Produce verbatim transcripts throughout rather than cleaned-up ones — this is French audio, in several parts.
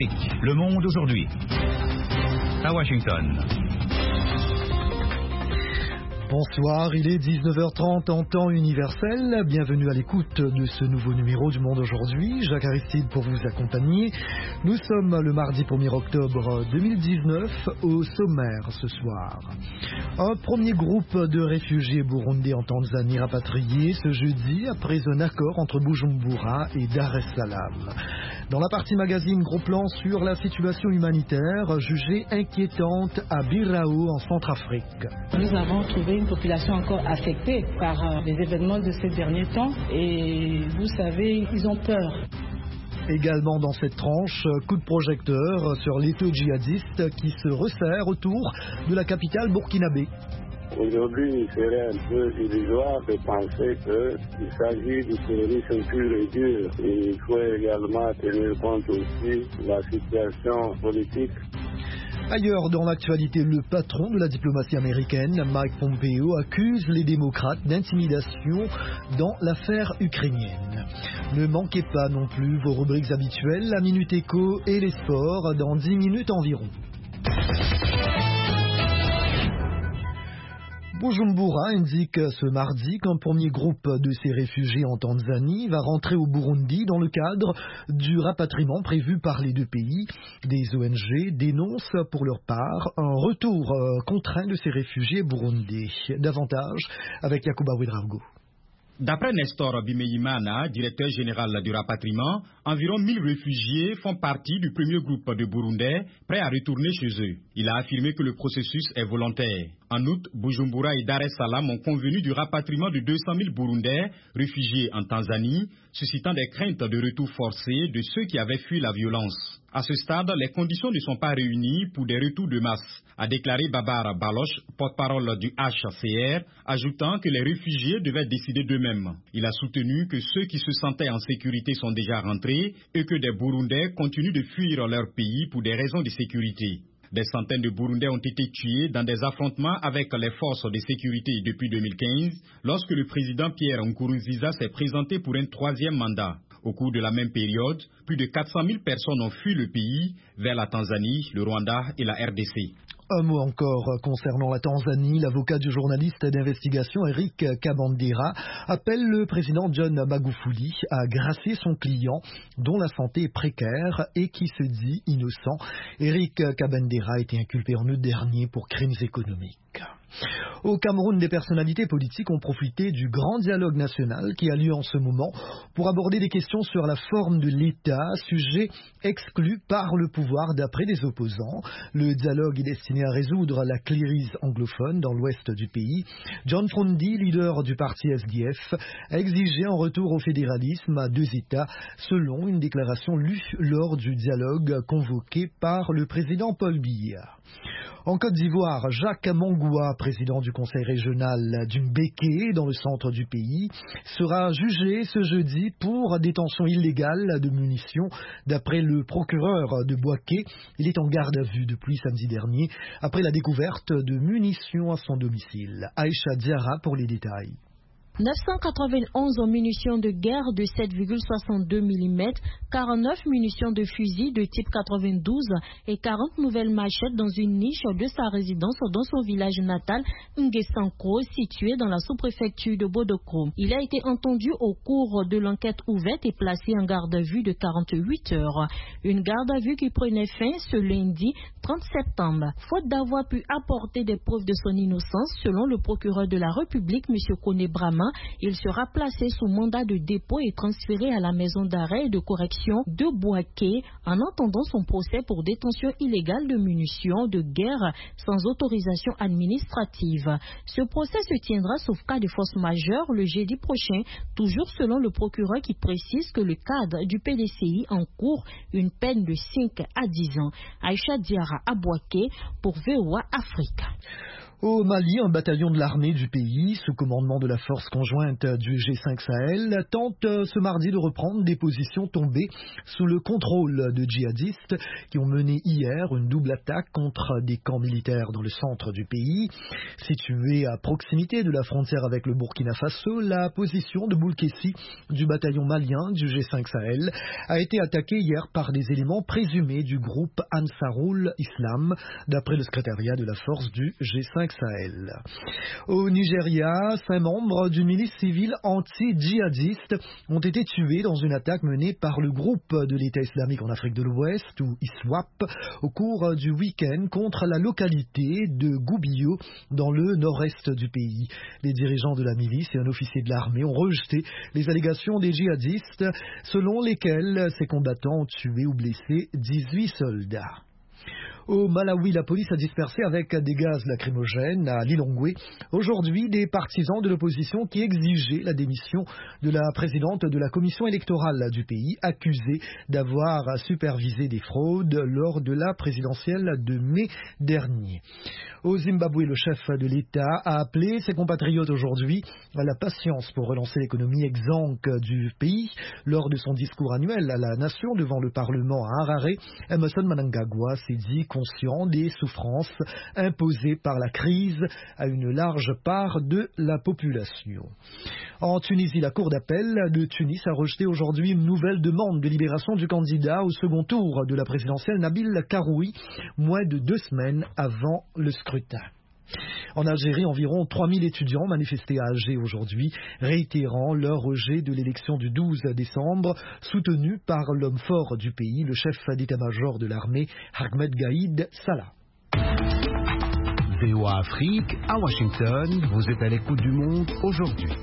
Le Monde aujourd'hui. À Washington. Bonsoir, il est dix-neuf heures trente en temps universel. Bienvenue à l'écoute de ce nouveau numéro du Monde aujourd'hui. Jacques Aristide pour vous accompagner. Nous sommes le mardi premier octobre deux mille dix-neuf. Au sommaire ce soir, un premier groupe de réfugiés burundais en Tanzanie rapatriés ce jeudi après un accord entre Bujumbura et Dar es Salaam. Dans la partie magazine, gros plan sur la situation humanitaire jugée inquiétante à Birao en Centrafrique. Nous avons trouvé une population encore affectée par euh, les événements de ces derniers temps et vous savez, ils ont peur. Également dans cette tranche, coup de projecteur sur l'étau djihadiste qui se resserre autour de la capitale burkinabé. Aujourd'hui, il serait un peu illusoire de penser qu'il s'agit du terrorisme pur et dur. Et il faut également tenir compte aussi de la situation politique. Ailleurs dans l'actualité, le patron de la diplomatie américaine, Mike Pompeo, accuse les démocrates d'intimidation dans l'affaire ukrainienne. Ne manquez pas non plus vos rubriques habituelles, la Minute Éco et les sports dans dix minutes environ. Bujumbura indique ce mardi qu'un premier groupe de ces réfugiés en Tanzanie va rentrer au Burundi dans le cadre du rapatriement prévu par les deux pays. Des O N G dénoncent pour leur part un retour contraint de ces réfugiés burundais. Davantage avec Yacouba Ouedraogo. D'après Nestor Bimeyimana, directeur général du rapatriement, environ mille réfugiés font partie du premier groupe de Burundais prêts à retourner chez eux. Il a affirmé que le processus est volontaire. En août, Bujumbura et Dar es Salaam ont convenu du rapatriement de deux cent mille Burundais réfugiés en Tanzanie, suscitant des craintes de retour forcé de ceux qui avaient fui la violence. À ce stade, les conditions ne sont pas réunies pour des retours de masse, a déclaré Babar Baloch, porte-parole du H C R, ajoutant que les réfugiés devaient décider d'eux-mêmes. Il a soutenu que ceux qui se sentaient en sécurité sont déjà rentrés et que des Burundais continuent de fuir leur pays pour des raisons de sécurité. Des centaines de Burundais ont été tués dans des affrontements avec les forces de sécurité depuis deux mille quinze, lorsque le président Pierre Nkurunziza s'est présenté pour un troisième mandat. Au cours de la même période, plus de quatre cent mille personnes ont fui le pays vers la Tanzanie, le Rwanda et la R D C. Un mot encore concernant la Tanzanie. L'avocat du journaliste d'investigation Eric Kabendera appelle le président John Magufuli à gracier son client dont la santé est précaire et qui se dit innocent. Eric Kabendera a été inculpé en août dernier pour crimes économiques. Au Cameroun, des personnalités politiques ont profité du grand dialogue national qui a lieu en ce moment pour aborder des questions sur la forme de l'État, sujet exclu par le pouvoir d'après des opposants. Le dialogue est destiné à résoudre la crise anglophone dans l'ouest du pays. John Frondi, leader du parti S D F, a exigé un retour au fédéralisme à deux États, selon une déclaration lue lors du dialogue convoqué par le président Paul Biya. En Côte d'Ivoire, Jacques Mongoua, président du conseil régional d'Umbeke, dans le centre du pays, sera jugé ce jeudi pour détention illégale de munitions. D'après le procureur de Bouaké, il est en garde à vue depuis samedi dernier, après la découverte de munitions à son domicile. Aïcha Diarra pour les détails. neuf cent quatre-vingt-onze munitions de guerre de sept virgule soixante-deux millimètres, quarante-neuf munitions de fusil de type quatre-vingt-douze et quarante nouvelles machettes dans une niche de sa résidence dans son village natal, Nguessanko, situé dans la sous-préfecture de Bodoko. Il a été entendu au cours de l'enquête ouverte et placé en garde à vue de quarante-huit heures. Une garde à vue qui prenait fin ce lundi trente septembre. Faute d'avoir pu apporter des preuves de son innocence, selon le procureur de la République, M. Kone Brahma, il sera placé sous mandat de dépôt et transféré à la maison d'arrêt et de correction de Bouaké en attendant son procès pour détention illégale de munitions de guerre sans autorisation administrative. Ce procès se tiendra sauf cas de force majeure le jeudi prochain, toujours selon le procureur qui précise que le cadre du P D C I encourt une peine de cinq à dix ans. Aïcha Diarra à Bouaké pour V O A Afrique. Au Mali, un bataillon de l'armée du pays, sous commandement de la force conjointe du G cinq Sahel, tente ce mardi de reprendre des positions tombées sous le contrôle de djihadistes qui ont mené hier une double attaque contre des camps militaires dans le centre du pays. Situé à proximité de la frontière avec le Burkina Faso, la position de Boulkessi du bataillon malien du G cinq Sahel a été attaquée hier par des éléments présumés du groupe Ansarul Islam, d'après le secrétariat de la force du G cinq Sahel. Au Nigeria, cinq membres d'une milice civile anti-djihadiste ont été tués dans une attaque menée par le groupe de l'État islamique en Afrique de l'Ouest, ou I S W A P, au cours du week-end contre la localité de Goubio, dans le nord-est du pays. Les dirigeants de la milice et un officier de l'armée ont rejeté les allégations des djihadistes, selon lesquelles ces combattants ont tué ou blessé dix-huit soldats. Au Malawi, la police a dispersé avec des gaz lacrymogènes à Lilongwe aujourd'hui des partisans de l'opposition qui exigeaient la démission de la présidente de la commission électorale du pays, accusée d'avoir supervisé des fraudes lors de la présidentielle de mai dernier. Au Zimbabwe, le chef de l'État a appelé ses compatriotes aujourd'hui à la patience pour relancer l'économie exsangue du pays. Lors de son discours annuel à la nation devant le Parlement à Harare, Emmerson Mnangagwa s'est dit conscient des souffrances imposées par la crise à une large part de la population. En Tunisie, la Cour d'appel de Tunis a rejeté aujourd'hui une nouvelle demande de libération du candidat au second tour de la présidentielle Nabil Karoui, moins de deux semaines avant le scrutin. En Algérie, environ trois mille étudiants manifestaient à Alger aujourd'hui, réitérant leur rejet de l'élection du douze décembre, soutenu par l'homme fort du pays, le chef d'état-major de l'armée, Ahmed Gaïd Salah. V O A Afrique, à Washington, vous êtes à l'écoute du monde aujourd'hui.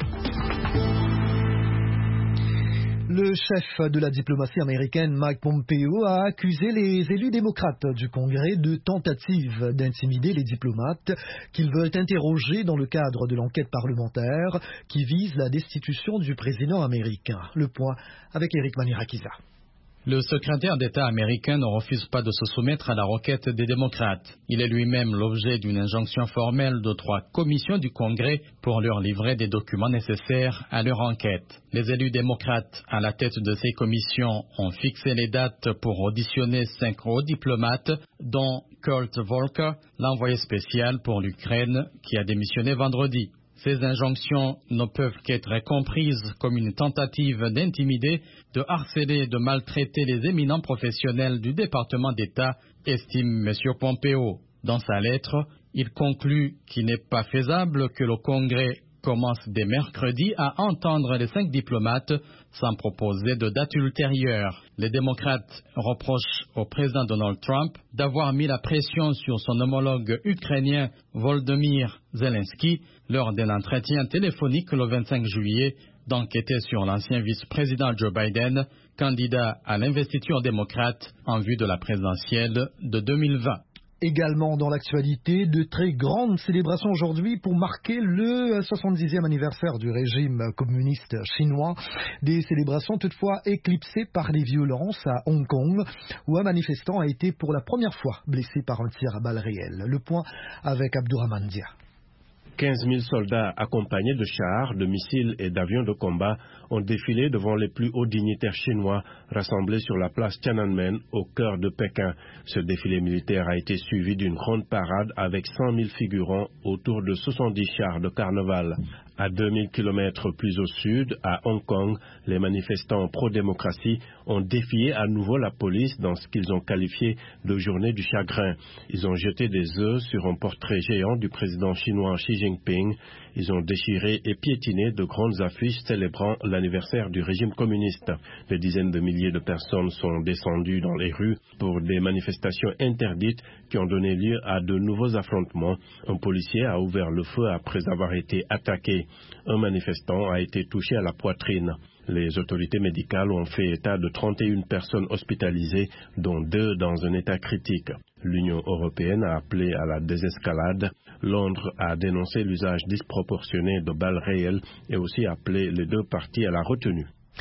Le chef de la diplomatie américaine, Mike Pompeo, a accusé les élus démocrates du Congrès de tentative d'intimider les diplomates qu'ils veulent interroger dans le cadre de l'enquête parlementaire qui vise la destitution du président américain. Le point avec Eric Manirakiza. Le secrétaire d'État américain ne refuse pas de se soumettre à la requête des démocrates. Il est lui-même l'objet d'une injonction formelle de trois commissions du Congrès pour leur livrer des documents nécessaires à leur enquête. Les élus démocrates à la tête de ces commissions ont fixé les dates pour auditionner cinq hauts diplomates, dont Kurt Volker, l'envoyé spécial pour l'Ukraine, qui a démissionné vendredi. Ces injonctions ne peuvent qu'être comprises comme une tentative d'intimider, de harceler et de maltraiter les éminents professionnels du département d'État, estime M. Pompeo. Dans sa lettre, il conclut qu'il n'est pas faisable que le Congrès commence dès mercredi à entendre les cinq diplomates sans proposer de date ultérieure. Les démocrates reprochent au président Donald Trump d'avoir mis la pression sur son homologue ukrainien Volodymyr Zelensky lors d'un entretien téléphonique le vingt-cinq juillet d'enquêter sur l'ancien vice-président Joe Biden, candidat à l'investiture démocrate en vue de la présidentielle de deux mille vingt. Également dans l'actualité, de très grandes célébrations aujourd'hui pour marquer le soixante-dixième anniversaire du régime communiste chinois. Des célébrations toutefois éclipsées par les violences à Hong Kong, où un manifestant a été pour la première fois blessé par un tir à balles réelles. Le point avec Abdourahmane Dia. quinze mille soldats accompagnés de chars, de missiles et d'avions de combat ont défilé devant les plus hauts dignitaires chinois rassemblés sur la place Tiananmen au cœur de Pékin. Ce défilé militaire a été suivi d'une grande parade avec cent mille figurants autour de soixante-dix chars de carnaval. À deux mille kilomètres plus au sud, à Hong Kong, les manifestants pro-démocratie ont défié à nouveau la police dans ce qu'ils ont qualifié de journée du chagrin. Ils ont jeté des œufs sur un portrait géant du président chinois Xi Jinping. Ils ont déchiré et piétiné de grandes affiches célébrant l'anniversaire du régime communiste. Des dizaines de milliers de personnes sont descendues dans les rues pour des manifestations interdites qui ont donné lieu à de nouveaux affrontements. Un policier a ouvert le feu après avoir été attaqué. Un manifestant a été touché à la poitrine. Les autorités médicales ont fait état de trente et une personnes hospitalisées, dont deux dans un état critique. L'Union européenne a appelé à la désescalade. Londres a dénoncé l'usage disproportionné de balles réelles et aussi appelé les deux parties à la retenue.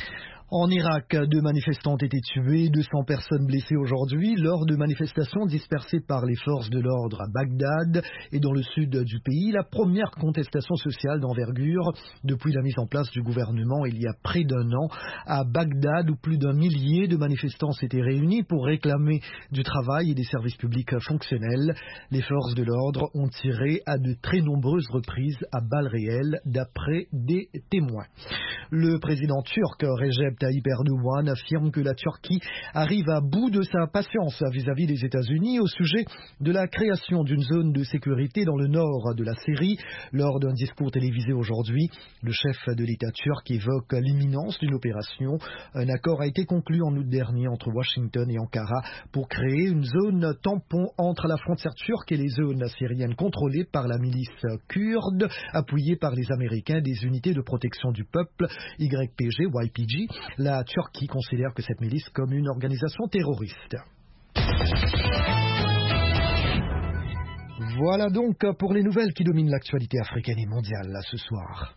En Irak, deux manifestants ont été tués, deux cents personnes blessées aujourd'hui lors de manifestations dispersées par les forces de l'ordre à Bagdad et dans le sud du pays. La première contestation sociale d'envergure depuis la mise en place du gouvernement il y a près d'un an à Bagdad, où plus d'un millier de manifestants s'étaient réunis pour réclamer du travail et des services publics fonctionnels. Les forces de l'ordre ont tiré à de très nombreuses reprises à balles réelles, d'après des témoins. Le président turc Recep Tayyip Erdogan affirme que la Turquie arrive à bout de sa patience vis-à-vis des États-Unis au sujet de la création d'une zone de sécurité dans le nord de la Syrie. Lors d'un discours télévisé aujourd'hui, le chef de l'État turc évoque l'imminence d'une opération. Un accord a été conclu en août dernier entre Washington et Ankara pour créer une zone tampon entre la frontière turque et les zones syriennes contrôlées par la milice kurde, appuyée par les Américains des unités de protection du peuple, Y P G, Y P G. La Turquie considère que cette milice comme une organisation terroriste. Voilà donc pour les nouvelles qui dominent l'actualité africaine et mondiale là, ce soir.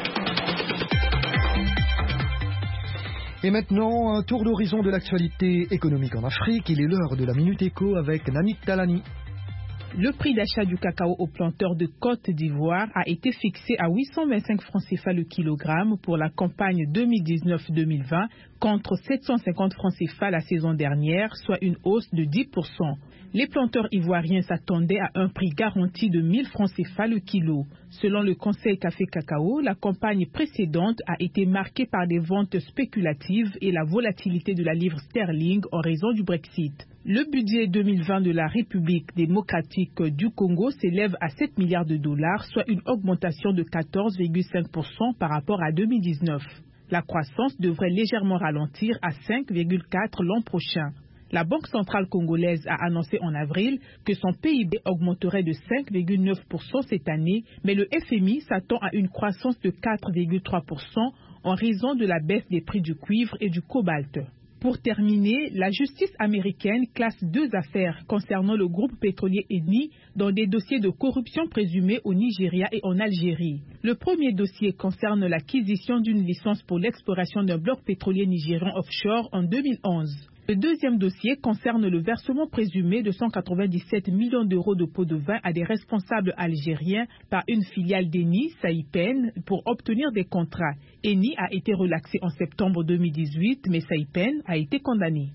Et maintenant, un tour d'horizon de l'actualité économique en Afrique. Il est l'heure de la Minute Éco avec Namit Talani. Le prix d'achat du cacao aux planteurs de Côte d'Ivoire a été fixé à huit cent vingt-cinq francs C F A le kilogramme pour la campagne deux mille dix-neuf deux mille vingt contre sept cent cinquante francs C F A la saison dernière, soit une hausse de dix pour cent. Les planteurs ivoiriens s'attendaient à un prix garanti de mille francs C F A le kilo. Selon le Conseil Café Cacao, la campagne précédente a été marquée par des ventes spéculatives et la volatilité de la livre sterling en raison du Brexit. Le budget deux mille vingt de la République démocratique du Congo s'élève à sept milliards de dollars, soit une augmentation de quatorze virgule cinq pour cent par rapport à deux mille dix-neuf. La croissance devrait légèrement ralentir à cinq virgule quatre pour cent l'an prochain. La Banque centrale congolaise a annoncé en avril que son P I B augmenterait de cinq virgule neuf pour cent cette année, mais le F M I s'attend à une croissance de quatre virgule trois pour cent en raison de la baisse des prix du cuivre et du cobalt. Pour terminer, la justice américaine classe deux affaires concernant le groupe pétrolier Eni dans des dossiers de corruption présumés au Nigeria et en Algérie. Le premier dossier concerne l'acquisition d'une licence pour l'exploration d'un bloc pétrolier nigérian offshore en deux mille onze. Le deuxième dossier concerne le versement présumé de cent quatre-vingt-dix-sept millions d'euros de pots de vin à des responsables algériens par une filiale d'Eni, Saïpen, pour obtenir des contrats. Eni a été relaxé en septembre deux mille dix-huit, mais Saïpen a été condamné.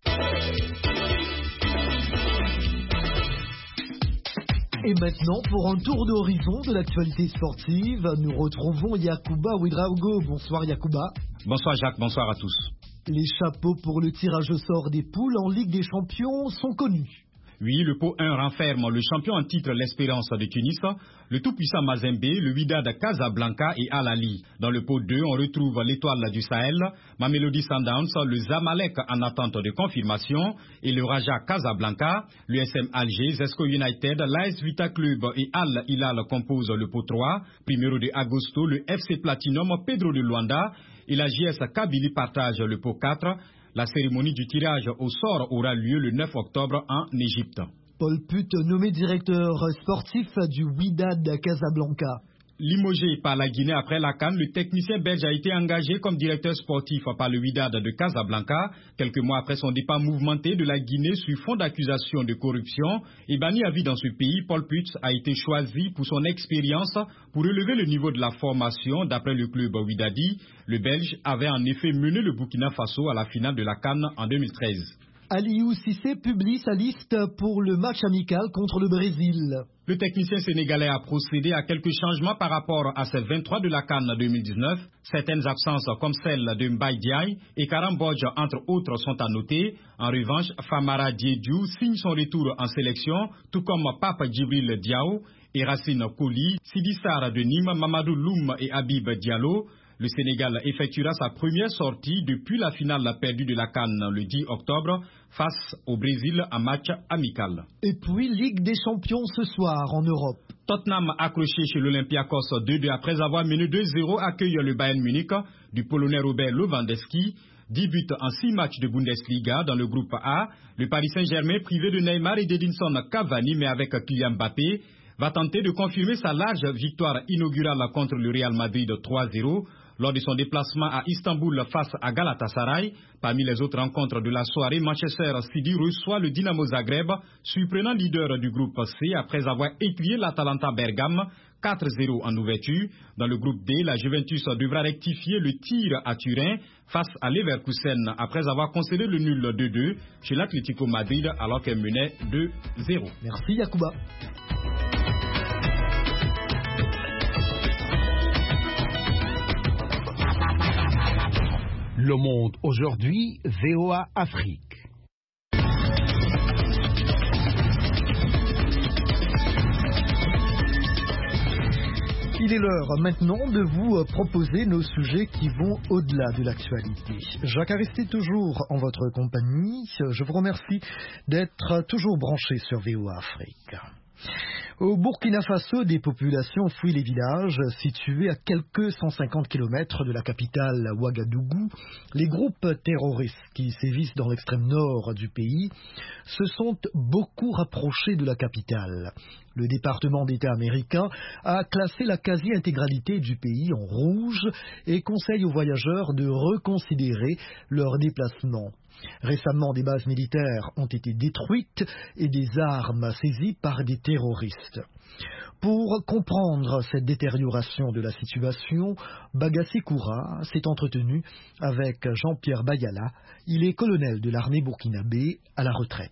Et maintenant, pour un tour d'horizon de l'actualité sportive, nous retrouvons Yacouba Ouedraogo. Bonsoir Yacouba. Bonsoir Jacques, bonsoir à tous. Les chapeaux pour le tirage au sort des poules en Ligue des Champions sont connus. Oui, le pot un renferme le champion en titre l'Espérance de Tunis, le tout-puissant Mazembe, le Wydad Casablanca et Al Ahly. Dans le pot deux, on retrouve l'Étoile du Sahel, Mamelodi Sundowns, le Zamalek en attente de confirmation et le Raja Casablanca, l'U S M Alger, Zesco United, l'A S Vita Club et Al Hilal composent le pot trois, Primero de Agosto, le F C Platinum, Pedro de Luanda et la J S Kabylie partagent le pot quatre. La cérémonie du tirage au sort aura lieu le neuf octobre en Égypte. Paul Putte, nommé directeur sportif du Wydad Casablanca. Limogé par la Guinée après la CAN, le technicien belge a été engagé comme directeur sportif par le Wydad de Casablanca, quelques mois après son départ mouvementé de la Guinée sur fond d'accusation de corruption. Et banni à vie dans ce pays, Paul Putz a été choisi pour son expérience pour relever le niveau de la formation. D'après le club Wydadi, le Belge avait en effet mené le Burkina Faso à la finale de la CAN en deux mille treize. Aliou Cissé publie sa liste pour le match amical contre le Brésil. Le technicien sénégalais a procédé à quelques changements par rapport à ses vingt-trois de la CAN deux mille dix-neuf. Certaines absences comme celle de Mbaye Diaye et Karam Bodj entre autres sont à noter. En revanche, Famara Diédhiou signe son retour en sélection, tout comme Pape Djibril Diaw et Racine Koli, Sidi Sarr de Nîmes, Mamadou Loum et Habib Diallo. Le Sénégal effectuera sa première sortie depuis la finale perdue de la CAN le dix octobre face au Brésil en match amical. Et puis Ligue des Champions ce soir en Europe. Tottenham accroché chez l'Olympiakos deux deux après avoir mené deux zéro accueille le Bayern Munich du Polonais Robert Lewandowski. dix buts en six matchs de Bundesliga dans le groupe A. Le Paris Saint-Germain, privé de Neymar et d'Edinson Cavani mais avec Kylian Mbappé, va tenter de confirmer sa large victoire inaugurale contre le Real Madrid trois zéro. Lors de son déplacement à Istanbul face à Galatasaray, parmi les autres rencontres de la soirée, Manchester City reçoit le Dynamo Zagreb, surprenant leader du groupe C après avoir écrié l'Atalanta Bergame quatre zéro en ouverture. Dans le groupe D, la Juventus devra rectifier le tir à Turin face à Leverkusen après avoir concédé le nul deux deux chez l'Atlético Madrid alors qu'elle menait deux zéro. Merci Yacouba. Le Monde aujourd'hui, V O A Afrique. Il est l'heure maintenant de vous proposer nos sujets qui vont au-delà de l'actualité. Jacques Aristide, toujours en votre compagnie. Je vous remercie d'être toujours branché sur V O A Afrique. Au Burkina Faso, des populations fuient les villages situés à quelques cent cinquante kilomètres de la capitale Ouagadougou. Les groupes terroristes qui sévissent dans l'extrême nord du pays se sont beaucoup rapprochés de la capitale. Le département d'État américain a classé la quasi-intégralité du pays en rouge et conseille aux voyageurs de reconsidérer leur déplacement. Récemment, des bases militaires ont été détruites et des armes saisies par des terroristes. Pour comprendre cette détérioration de la situation, Bagassi Koura s'est entretenu avec Jean-Pierre Bayala. Il est colonel de l'armée burkinabé à la retraite.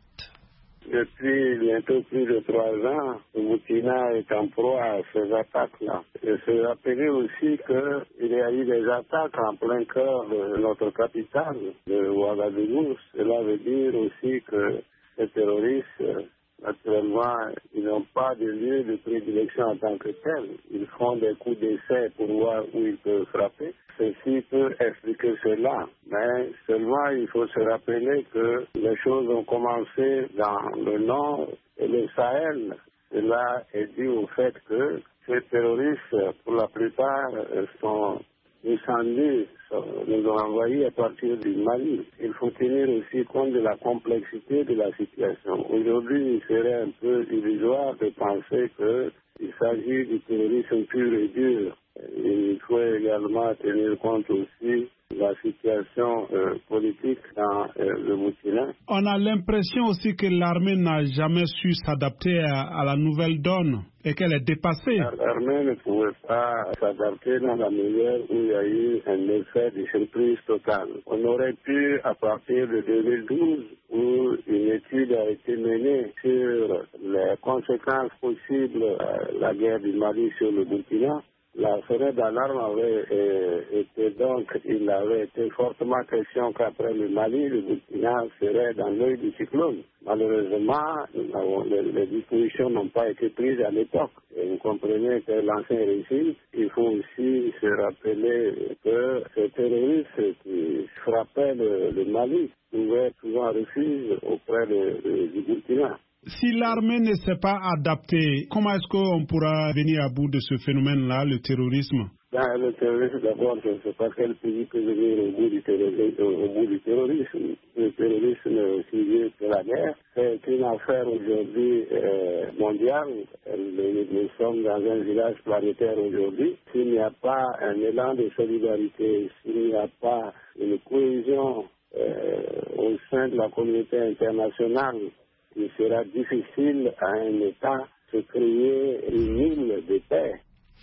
Depuis bientôt plus de trois ans, le Burkina est en proie à ces attaques-là. Il se rappeler aussi qu'il y a eu des attaques en plein cœur de notre capitale, de Ouagadougou. Cela veut dire aussi que ces terroristes, naturellement, ils n'ont pas de lieu de prédilection en tant que tel. Ils font des coups d'essai pour voir où ils peuvent frapper. Ceci peut expliquer cela, mais seulement il faut se rappeler que les choses ont commencé dans le nord et le Sahel. Cela est dû au fait que ces terroristes, pour la plupart, sont descendus, nous ont envoyés à partir du Mali. Il faut tenir aussi compte de la complexité de la situation. Aujourd'hui, il serait un peu illusoire de penser qu'il s'agit du terrorisme pur et dur. Il faut également tenir compte aussi de la situation euh, politique dans euh, le Burkina. On a l'impression aussi que l'armée n'a jamais su s'adapter à, à la nouvelle donne et qu'elle est dépassée. L'armée ne pouvait pas s'adapter dans la mesure où il y a eu un effet de surprise totale. On aurait pu, à partir de deux mille douze, où une étude a été menée sur les conséquences possibles de la guerre du Mali sur le Burkina, la sonnette d'alarme avait euh, été donc, il avait été fortement question qu'après le Mali, le Burkina serait dans l'œil du cyclone. Malheureusement, les, les dispositions n'ont pas été prises à l'époque. Et vous comprenez que l'ancien régime, il faut aussi se rappeler que ces terroristes qui frappaient le, le Mali trouvaient souvent refuge auprès de, de, du Burkina. Si l'armée ne s'est pas adaptée, comment est-ce qu'on pourra venir à bout de ce phénomène-là, le terrorisme? Ben, le terrorisme, d'abord, je ne sais pas quel pays peut venir au bout du terrorisme. Au bout du terrorisme. Le terrorisme est aussi vieux que la guerre. C'est une affaire aujourd'hui euh, mondiale. Nous, nous sommes dans un village planétaire aujourd'hui. S'il n'y a pas un élan de solidarité, s'il n'y a pas une cohésion euh, au sein de la communauté internationale, il sera difficile à un État de créer une île de paix.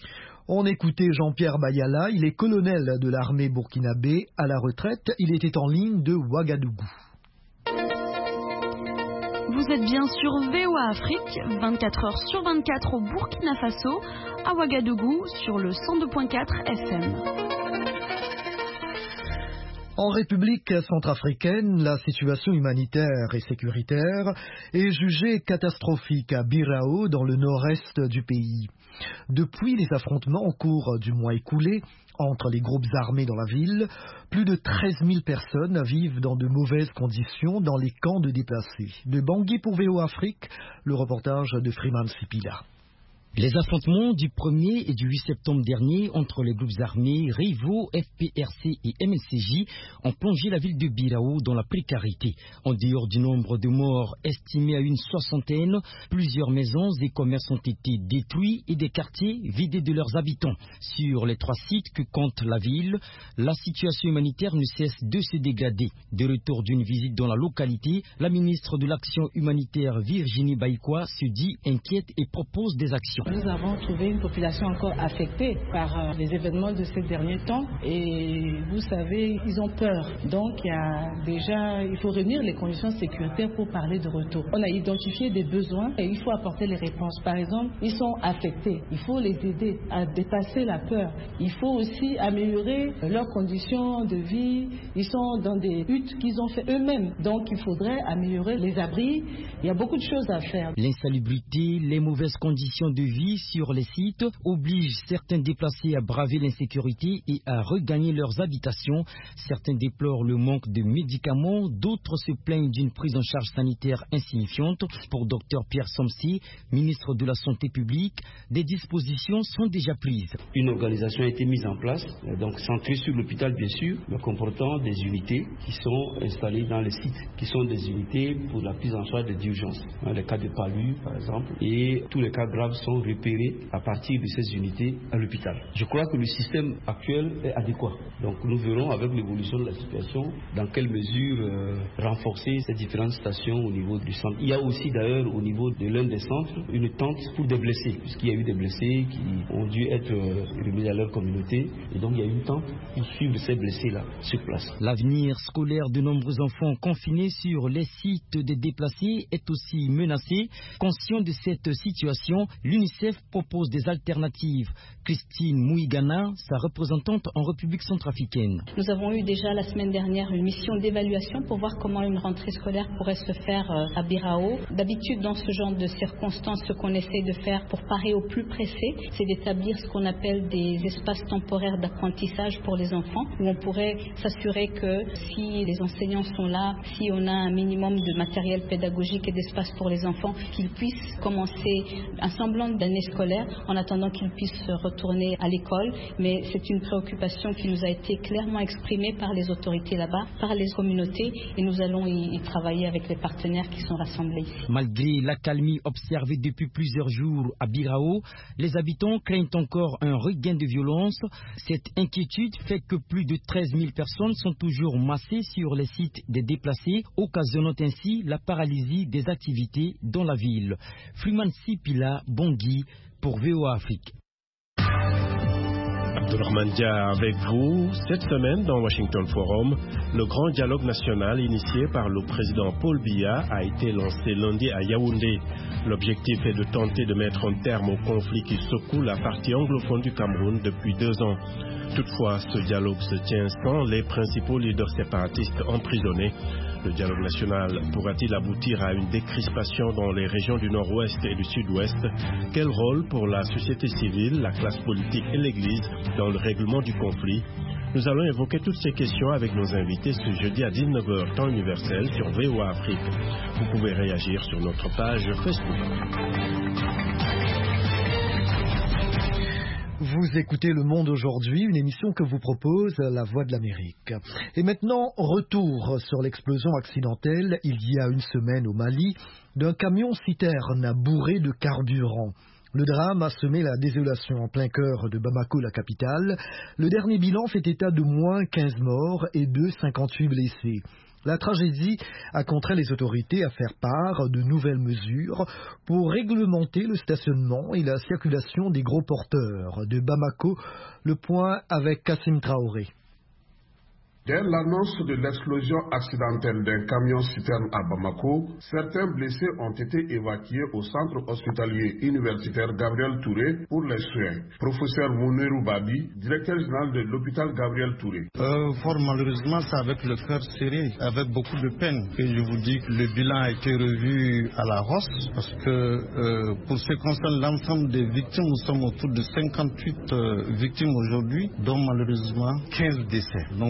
On écoutait Jean-Pierre Bayala, il est colonel de l'armée burkinabé à la retraite. Il était en ligne de Ouagadougou. Vous êtes bien sur V O A Afrique, vingt-quatre heures sur vingt-quatre au Burkina Faso, à Ouagadougou sur le cent deux virgule quatre F M. En République centrafricaine, la situation humanitaire et sécuritaire est jugée catastrophique à Birao, dans le nord-est du pays. Depuis les affrontements au cours du mois écoulé entre les groupes armés dans la ville, plus de treize mille personnes vivent dans de mauvaises conditions dans les camps de déplacés. De Bangui pour V O A Afrique, le reportage de Freeman Sipila. Les affrontements du premier et du huit septembre dernier entre les groupes armés rivaux F P R C et M L C J ont plongé la ville de Birao dans la précarité. En dehors du nombre de morts estimé à une soixantaine, plusieurs maisons et commerces ont été détruits et des quartiers vidés de leurs habitants. Sur les trois sites que compte la ville, la situation humanitaire ne cesse de se dégrader. De retour d'une visite dans la localité, la ministre de l'Action humanitaire Virginie Baïkoa se dit inquiète et propose des actions. Nous avons trouvé une population encore affectée par euh, les événements de ces derniers temps et vous savez, ils ont peur. Donc il y a déjà, il faut réunir les conditions sécuritaires pour parler de retour. On a identifié des besoins et il faut apporter les réponses. Par exemple, ils sont affectés, il faut les aider à dépasser la peur. Il faut aussi améliorer leurs conditions de vie. Ils sont dans des huttes qu'ils ont fait eux-mêmes. Donc il faudrait améliorer les abris. Il y a beaucoup de choses à faire. L'insalubrité, les mauvaises conditions de vie sur les sites oblige certains déplacés à braver l'insécurité et à regagner leurs habitations. Certains déplorent le manque de médicaments, d'autres se plaignent d'une prise en charge sanitaire insignifiante. Pour Dr Pierre Somsi, ministre de la Santé publique, des dispositions sont déjà prises. Une organisation a été mise en place, donc centrée sur l'hôpital bien sûr, mais comportant des unités qui sont installées dans les sites, qui sont des unités pour la prise en charge des urgences. Dans les cas de palu par exemple, et tous les cas graves sont repérés à partir de ces unités à l'hôpital. Je crois que le système actuel est adéquat. Donc nous verrons avec l'évolution de la situation dans quelle mesure euh, renforcer ces différentes stations au niveau du centre. Il y a aussi d'ailleurs au niveau de l'un des centres une tente pour des blessés, puisqu'il y a eu des blessés qui ont dû être euh, remis à leur communauté et donc il y a une tente pour suivre ces blessés-là sur place. L'avenir scolaire de nombreux enfants confinés sur les sites des déplacés est aussi menacé. Conscient de cette situation, l'UNICEF propose des alternatives. Christine Mouigana, sa représentante en République centrafricaine. Nous avons eu déjà la semaine dernière une mission d'évaluation pour voir comment une rentrée scolaire pourrait se faire à Birao. D'habitude, dans ce genre de circonstances, ce qu'on essaie de faire pour parer au plus pressé, c'est d'établir ce qu'on appelle des espaces temporaires d'apprentissage pour les enfants, où on pourrait s'assurer que si les enseignants sont là, si on a un minimum de matériel pédagogique et d'espace pour les enfants, qu'ils puissent commencer un semblant d'année scolaire en attendant qu'ils puissent retourner à l'école. Mais c'est une préoccupation qui nous a été clairement exprimée par les autorités là-bas, par les communautés, et nous allons y, y travailler avec les partenaires qui sont rassemblés ici. Malgré l'accalmie observée depuis plusieurs jours à Birao, les habitants craignent encore un regain de violence. Cette inquiétude fait que plus de treize mille personnes sont toujours massées sur les sites des déplacés, occasionnant ainsi la paralysie des activités dans la ville. Freeman Sipila, Bangui, pour V O A Afrique. Abdourahmane Dia avec vous. Cette semaine, dans Washington Forum, le grand dialogue national initié par le président Paul Biya a été lancé lundi à Yaoundé. L'objectif est de tenter de mettre un terme au conflit qui secoue la partie anglophone du Cameroun depuis deux ans. Toutefois, ce dialogue se tient sans les principaux leaders séparatistes emprisonnés. Le dialogue national pourra-t-il aboutir à une décrispation dans les régions du nord-ouest et du sud-ouest? Quel rôle pour la société civile, la classe politique et l'Église dans le règlement du conflit? Nous allons évoquer toutes ces questions avec nos invités ce jeudi à dix-neuf heures temps universel sur V O A Afrique. Vous pouvez réagir sur notre page Facebook. Vous écoutez Le Monde aujourd'hui, une émission que vous propose La Voix de l'Amérique. Et maintenant, retour sur l'explosion accidentelle, il y a une semaine au Mali, d'un camion-citerne bourré de carburant. Le drame a semé la désolation en plein cœur de Bamako, la capitale. Le dernier bilan fait état de moins quinze morts et de cinquante-huit blessés. La tragédie a contraint les autorités à faire part de nouvelles mesures pour réglementer le stationnement et la circulation des gros porteurs. De Bamako, le point avec Kassim Traoré. Dès l'annonce de l'explosion accidentelle d'un camion-citerne à Bamako, certains blessés ont été évacués au centre hospitalier universitaire Gabriel Touré pour les soins. Professeur Mounerou Babi, directeur général de l'hôpital Gabriel Touré. Euh, fort malheureusement, c'est avec le cœur serré, avec beaucoup de peine que je vous dis que le bilan a été revu à la hausse, parce que euh, pour ce qui concerne l'ensemble des victimes, nous sommes autour de cinquante-huit euh, victimes aujourd'hui, dont malheureusement quinze décès. Donc quinze décès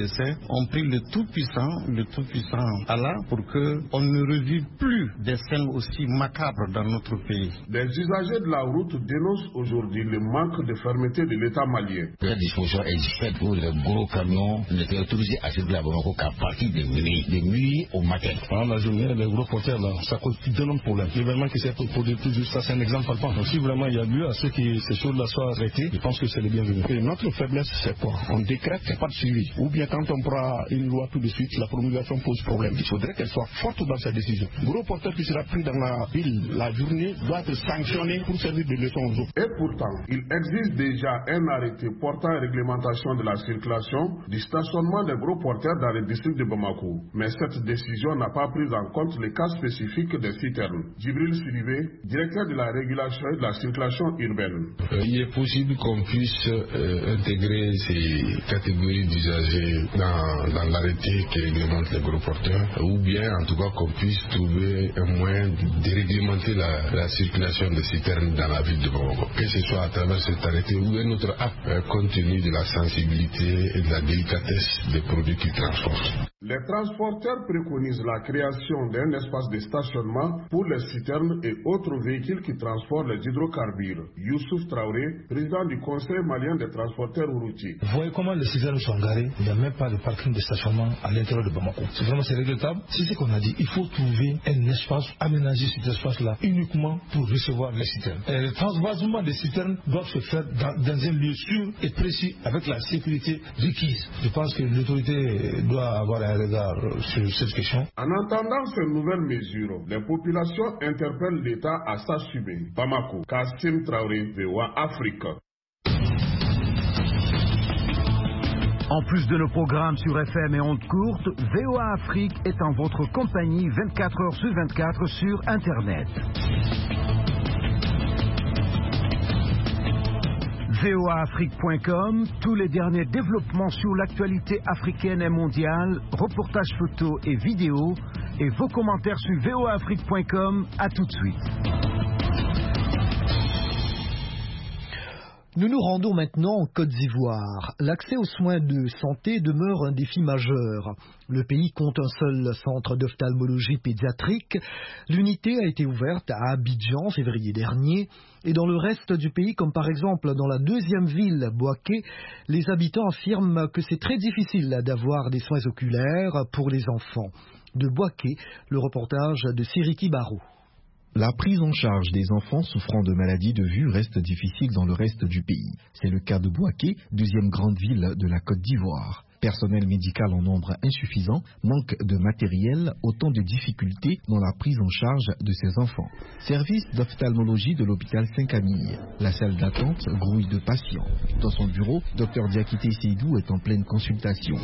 prédécesseurs ont pris le tout-puissant, le tout-puissant Allah pour qu'on ne revive plus des scènes aussi macabres dans notre pays. Les usagers de la route dénoncent aujourd'hui le manque de fermeté de l'État malien. La disposition est faite pour les gros camions n'étaient autorisés à circuler à Bamako qu'à partir de minuit, de minuit au matin. Pendant la journée, les gros porteurs là, ça cause d'énormes problèmes. L'événement qui s'est produit tout juste, ça c'est un exemple palpable. Donc si vraiment il y a lieu à ce que ces choses-là soient arrêtées, je pense que c'est le bienvenu. Et notre faiblesse, c'est quoi? On décrète qu'il n'y a pas de suivi. Ou bien quand on prend une loi tout de suite, la promulgation pose problème. Il faudrait qu'elle soit forte dans sa décision. Gros porteur qui sera pris dans la ville la journée doit être sanctionné pour servir de leçon aux autres. Et pourtant, il existe déjà un arrêté portant réglementation de la circulation du stationnement des gros porteurs dans le district de Bamako. Mais cette décision n'a pas pris en compte les cas spécifiques des citernes. Djibril Sidibé, directeur de la régulation et de la circulation urbaine. Euh, il est possible qu'on puisse euh, intégrer ces catégories d'usagers dans, dans l'arrêté qui réglemente les gros porteurs, ou bien en tout cas qu'on puisse trouver un moyen de réglementer la, la circulation des citernes dans la ville de Bamako, que ce soit à travers cet arrêté ou un autre acte, euh, compte tenu de la sensibilité et de la délicatesse des produits qu'ils transportent. Les transporteurs préconisent la création d'un espace de stationnement pour les citernes et autres véhicules qui transportent les hydrocarbures. Youssouf Traoré, président du Conseil malien des transporteurs routiers. Vous voyez comment les citernes sont garées, il n'y a même pas de parking de stationnement à l'intérieur de Bamako. C'est vraiment c'est regrettable. C'est ce qu'on a dit. Il faut trouver un espace, aménager cet espace-là uniquement pour recevoir les citernes. Et le transvasement des citernes doit se faire dans, dans un lieu sûr et précis avec la sécurité requise. Je pense que l'autorité doit avoir un regard sur cette question. En entendant ces nouvelles mesures, les populations interpellent l'État à s'assumer. Bamako, Kassim Traoré, V O A Afrique. En plus de nos programmes sur F M et ondes courtes, V O A Afrique est en votre compagnie vingt-quatre heures sur vingt-quatre sur Internet. V O A Afrique point com, tous les derniers développements sur l'actualité africaine et mondiale, reportages photos et vidéos, et vos commentaires sur V O A Afrique point com. À tout de suite. Nous nous rendons maintenant en Côte d'Ivoire. L'accès aux soins de santé demeure un défi majeur. Le pays compte un seul centre d'ophtalmologie pédiatrique. L'unité a été ouverte à Abidjan en février dernier. Et dans le reste du pays, comme par exemple dans la deuxième ville, Bouaké, les habitants affirment que c'est très difficile d'avoir des soins oculaires pour les enfants. De Bouaké, le reportage de Siriki Barou. La prise en charge des enfants souffrant de maladies de vue reste difficile dans le reste du pays. C'est le cas de Bouaké, deuxième grande ville de la Côte d'Ivoire. Personnel médical en nombre insuffisant, manque de matériel, autant de difficultés dans la prise en charge de ces enfants. Service d'ophtalmologie de l'hôpital Saint-Camille. La salle d'attente grouille de patients. Dans son bureau, Dr Diakité Seydou est en pleine consultation.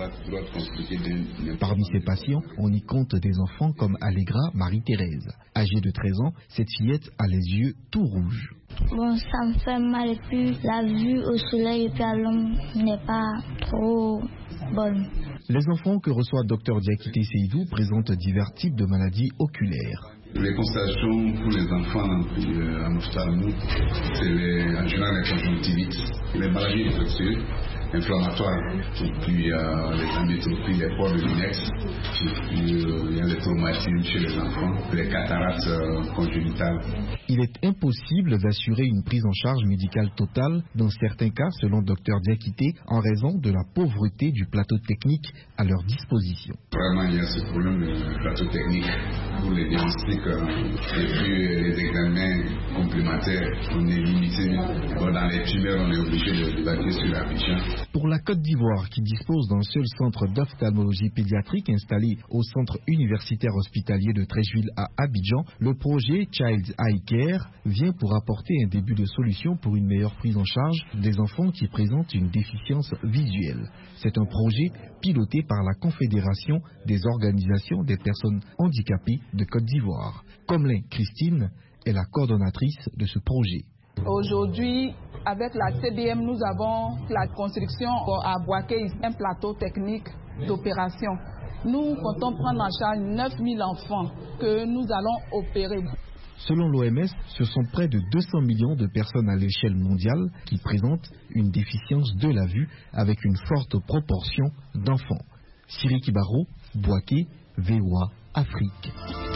Parmi ces patients, on y compte des enfants comme Allegra Marie-Thérèse. Âgée de treize ans, cette fillette a les yeux tout rouges. Bon, ça me fait mal et puis la vue au soleil et puis à l'ombre n'est pas trop bonne. Les enfants que reçoit Dr Diakité Seydou présentent divers types de maladies oculaires. Les consultations pour les enfants en, en ophtalmo, c'est en général les conjonctivites, les maladies infectieuses, inflammatoires, et puis euh, les amyotropies, les pores de Linex, et puis euh, il y a les traumatismes chez les enfants, les cataractes euh, congénitales. Il est impossible d'assurer une prise en charge médicale totale dans certains cas, selon Dr Diakité, en raison de la pauvreté du plateau technique à leur disposition. Vraiment, il y a ce problème de plateau technique pour les diagnostics euh, et puis les examens complémentaires. On est limité. Bon, dans les tumeurs, on est obligé de d'évacuer sur Abidjan. Pour la Côte d'Ivoire, qui dispose d'un seul centre d'ophtalmologie pédiatrique installé au centre universitaire hospitalier de Treichville à Abidjan, le projet Child's Eye Care vient pour apporter un début de solution pour une meilleure prise en charge des enfants qui présentent une déficience visuelle. C'est un projet piloté par la Confédération des organisations des personnes handicapées de Côte d'Ivoire. Comlin Christine est la coordonnatrice de ce projet. Aujourd'hui, avec la C D M, nous avons la construction à Bouaké, un plateau technique d'opération. Nous comptons prendre en charge neuf mille enfants que nous allons opérer. Selon l'O M S, ce sont près de deux cents millions de personnes à l'échelle mondiale qui présentent une déficience de la vue avec une forte proportion d'enfants. Siri Kibaro, Bouaké, V O A Afrique.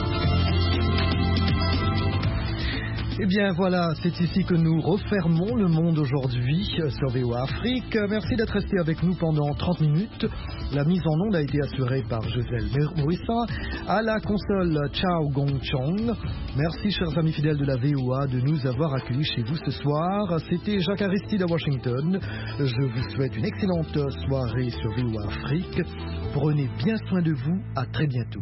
Eh bien voilà, c'est ici que nous refermons le monde aujourd'hui sur V O A Afrique. Merci d'être resté avec nous pendant trente minutes. La mise en onde a été assurée par Gisèle Mouissa, à la console Chao Gong Chong. Merci chers amis fidèles de la V O A de nous avoir accueillis chez vous ce soir. C'était Jacques Aristide à Washington. Je vous souhaite une excellente soirée sur V O A Afrique. Prenez bien soin de vous, à très bientôt.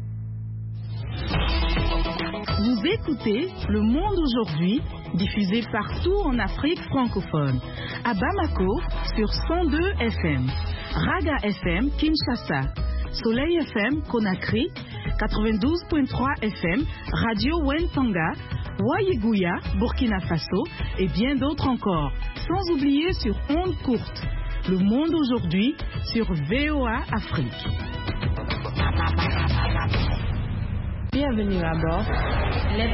Vous écoutez Le Monde aujourd'hui, diffusé partout en Afrique francophone. À Bamako, sur cent deux F M. Raga F M, Kinshasa. Soleil F M, Conakry. quatre-vingt-douze virgule trois F M, Radio Wentanga. Wayeguya, Burkina Faso. Et bien d'autres encore. Sans oublier sur ondes courtes. Le Monde aujourd'hui, sur V O A Afrique. Bienvenue à bord.